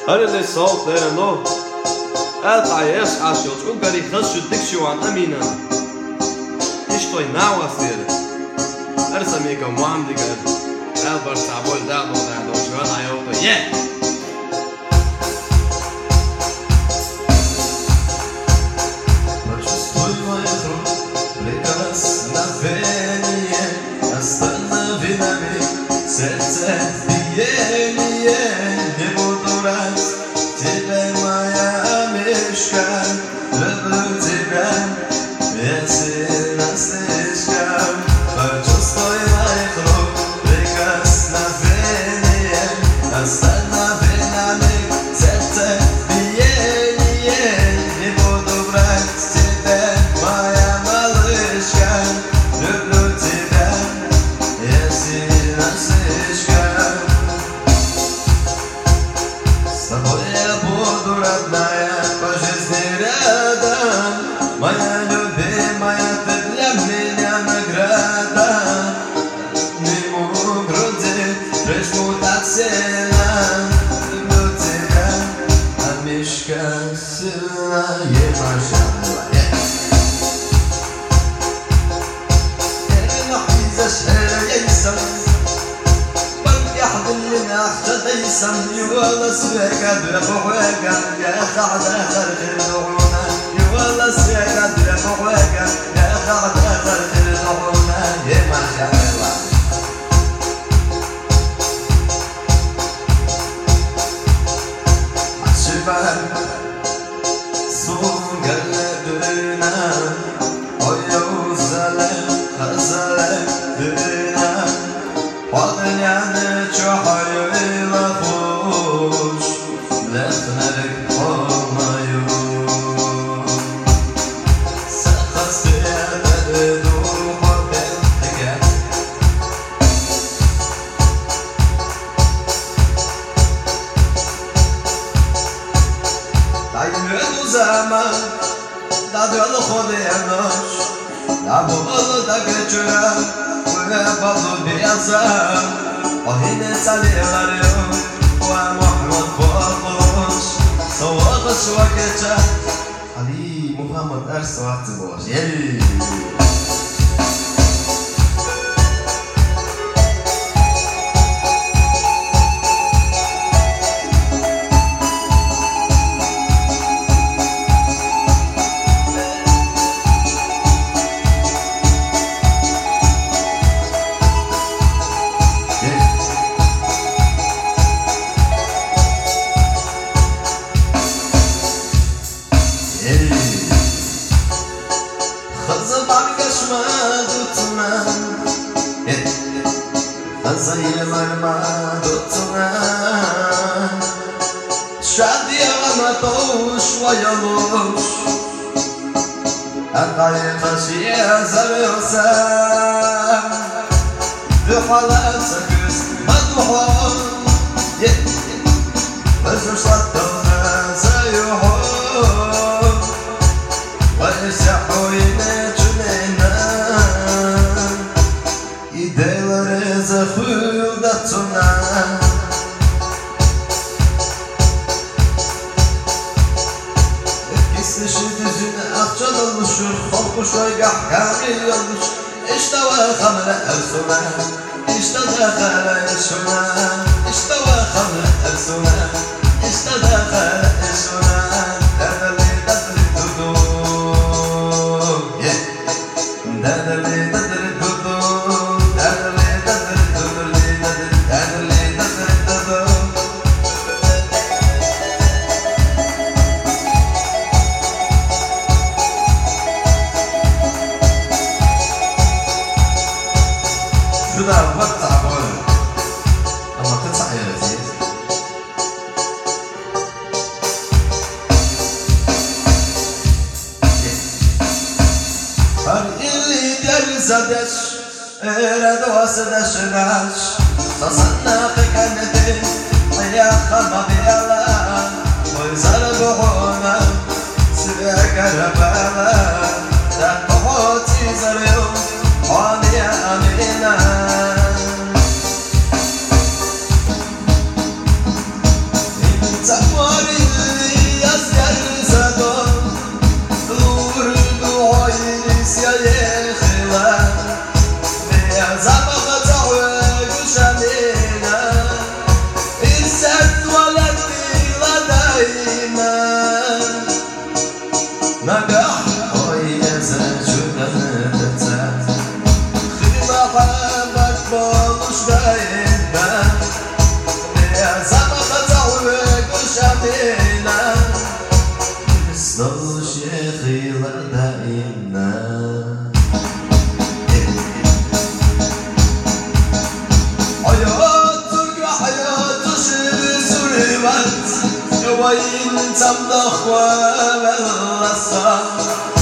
اللي صوت ليرنو القايش عاشوت وقالي خشو دكشو عن أمينة إشتوي ناوى سير أرسمي كمام ديگر البر تعبول دادو شوان عيوتو Serce biegnie, nie budu raz Ciebie moja mieszka, lubię Ciebie, jeśli nas ściskam Bardzo stoi moje chlub, wykaz na wynie Nastanawi na mig, serce biegnie, nie budu brać Ciebie, moja maluszka, lubię Ciebie, jeśli nas родная по жизни рядом Моя любимая, ты для меня награда Нему груди прижму так сильно Люблю тебя, а мишка сильнее машина يوالله سويقة بفوقة يا خعدة خرج النعونة يوالله سويقة بفوقة يا خعدة خرج النعونة يا ما شاء الله عالشباب صون قلبنا ويا وزلم خزلم بنا وضن يعني شحيري لخوش لفنرك حمايون سخص بيدد وحب الحكاية دايمين زمان دادو الخديانوش دابو الله داكتشرا ويبالو بيازان وهنا ساليغاريو ومحمد بوغوش صوغش وكتا علي محمد أرس وقت بوش يلي زي ما دوتنا شادي أنا توش ويلوش أقاي ماشي زريوسا بحالات سكس مدوحون وزر صدونا زيوحون ويسحوا ينجنينا İdeleri zafırdatına Etkisi düzüne akçal olmuşur Korkuş ve gahkami olmuş İşte ve hamle ersuna İşte de kare ersuna İşte ve hamle ersuna İşte de kare ersuna Dedeli dedeli dudu Dedeli dedeli dudu شو ده وقت عبارة أما تنصح يا لذيذ هر اللي دير زدش إرد واسدش ناش تصنع قنتي يا خما بيلا ويزال بحونا سبيك ربالا تحوتي زريو حامي أمينا Someone وقت يبين تمضخ والصار